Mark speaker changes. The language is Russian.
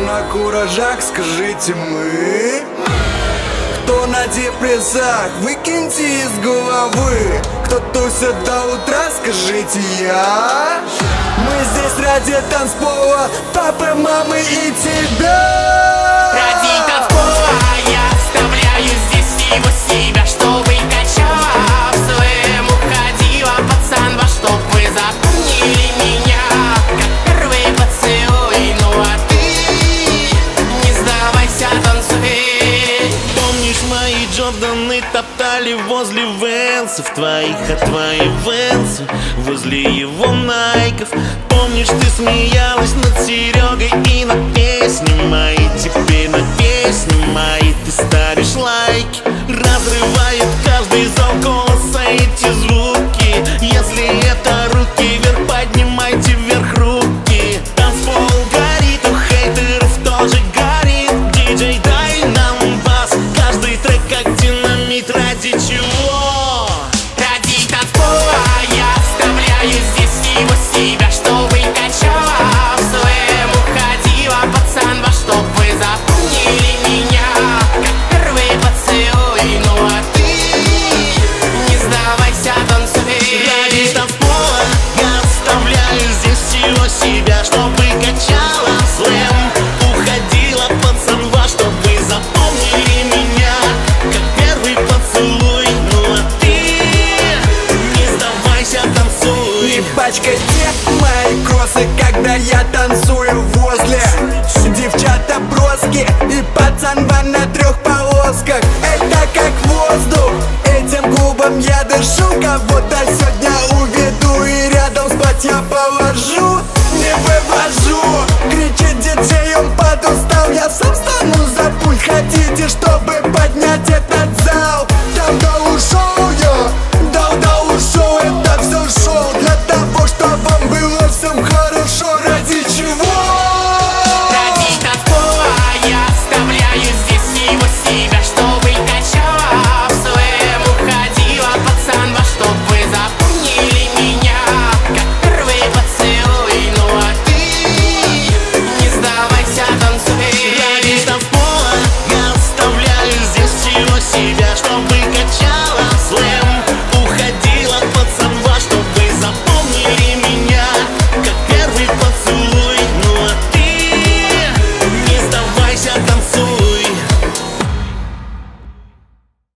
Speaker 1: на куражах, скажите мы? Кто на депрессах, выкиньте из головы. Кто тусит до утра, скажите я. Мы здесь ради танцпола, папы, мамы и тебя.
Speaker 2: Ради танцпола я оставляю здесь его себя, чтобы качала в своем уходила пацан, во чтоб вы запомнили меня как первый поцелуй. Ну а ты не сдавайся, танцуй.
Speaker 3: Помнишь, мои Джорданы топтали возле Венсов твоих, а твои Венсы возле его Найков. Помнишь, ты смеялась над Серегой и на песни мои. Теперь на песни мои ты ставишь лайки. Разрывает каждый зал голоса эти звуки. Если это руки вверх, поднимайте вверх руки. Танцпол горит, у хейтеров тоже горит. Диджей, дай нам бас, каждый трек как динамит. Ради чего?
Speaker 2: Ради танцпола я оставляю здесь его себя, чтобы качала в своем уходила пацан, во чтоб вы запомнили меня как первый поцелуй. Ну а ты не сдавайся, танцуй.
Speaker 3: Ради танцпола я оставляю здесь его себя, чтобы качала слэм. Уходила пацан, во чтоб вы запомнили меня как первый поцелуй. Ну а ты не сдавайся, танцуй.
Speaker 1: Не пачкайте мои кроссы, когда я танцую возле. Девчата броски и пацан на трех полосках. Это как воздух, этим клубом я дышу. Кого-то сегодня уведу и рядом спать я положу. Не вывожу, кричит диджей, он подустал. Я сам стану за пульт, хотите, чтобы